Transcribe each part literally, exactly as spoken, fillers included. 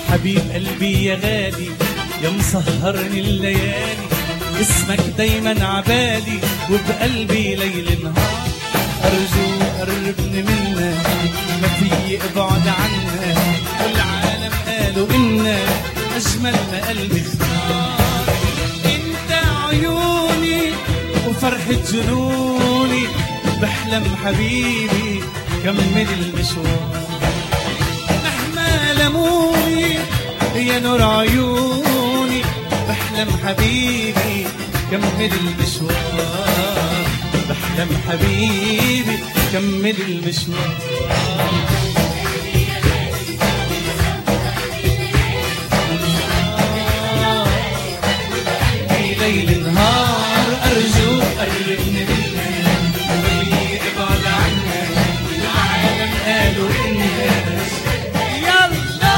حبيب قلبي يا غالي يا مسهرني الليالي، اسمك دايما عبالي وبقلبي ليل نهار. أرجو قربني منك ما في ابعد عنا، والعالم قالوا إنا أجمل ما قلبي اختار. انت عيوني وفرحة جنوني، بحلم حبيبي كمل المشوار. مهما لموني يا نور عيوني، بحلم حبيبي كمل المشوار. بحلم حبيبي كمل المشوار. ليل نهار أرجو قربني منك ابعد عنك، العالم قالوا الناس يلا.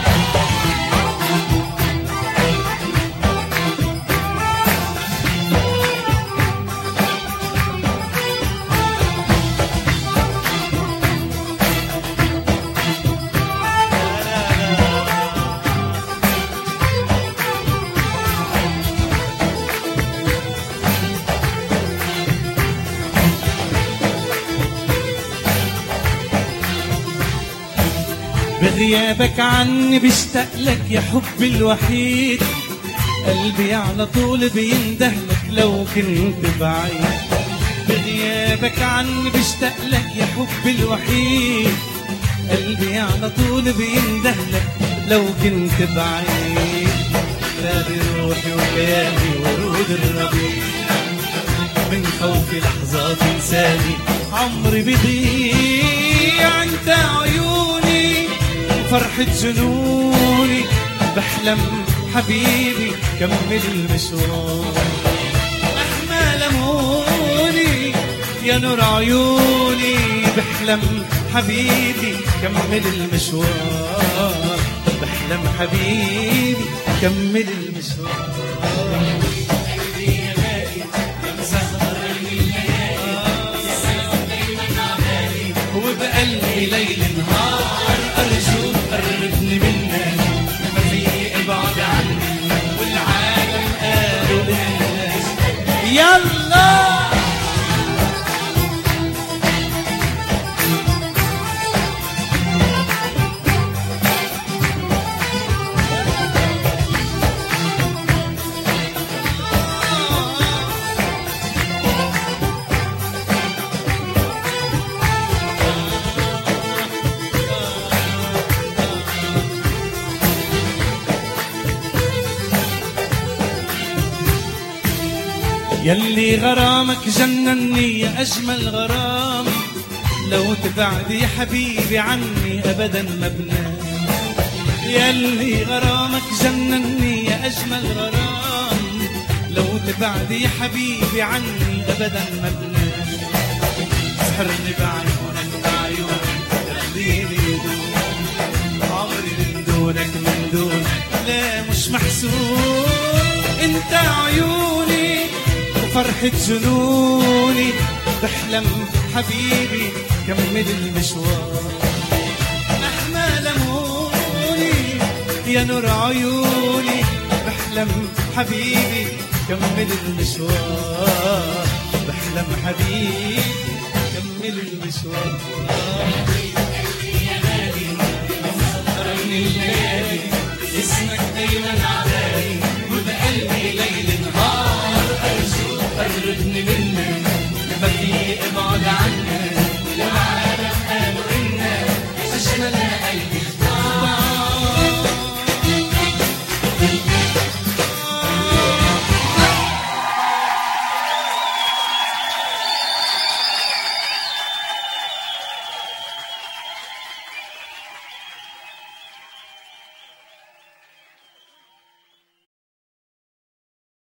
بغيابك عني بشتاق لك يا حبي الوحيد، قلبي على طول بيندهلك لو كنت بعيد. بغيابك عني بشتاق لك يا حبي الوحيد، قلبي على طول بيندهلك لو كنت بعيد. نادي روحي وليالي ورود الربيع، من خوفي لحظات انساني عمري بيضيع. انت عيوني فرحة جنوني، بحلم حبيبي كمل المشوار. مهما لموني يا نور عيوني، بحلم حبيبي كمل المشوار. بحلم حبيبي كمل المشوار. وبقلبي ليل نهار أرجو قربني منك ما في ابعد عني، والعالم قالوا الناس يلا. يلي غرامك جنني يا أجمل غرام، لو تبعد يا حبيبي عني أبدا ما بنام. يلي غرامك جنني يا أجمل غرام، لو تبعد يا حبيبي عني أبدا ما بنام. سحرني بعيونك بعيونك تخليني يدوم، عمري من دونك من دونك لا مش محسوب. انت عيوني فرحة جنوني، بحلم حبيبي كمل المشوار. مهما لموني يا نور عيوني، بحلم حبيبي كمل المشوار. بحلم حبيبي كمل المشوار. يا غالي مسهرني الليالي، اسمك دايما